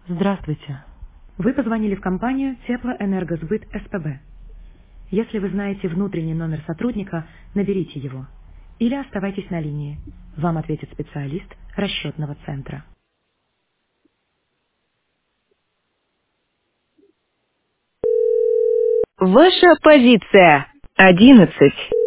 Здравствуйте. Вы позвонили в компанию Теплоэнергосбыт СПБ. Если вы знаете внутренний номер сотрудника, наберите его. Или оставайтесь на линии. Вам ответит специалист расчетного центра. Ваша позиция 11.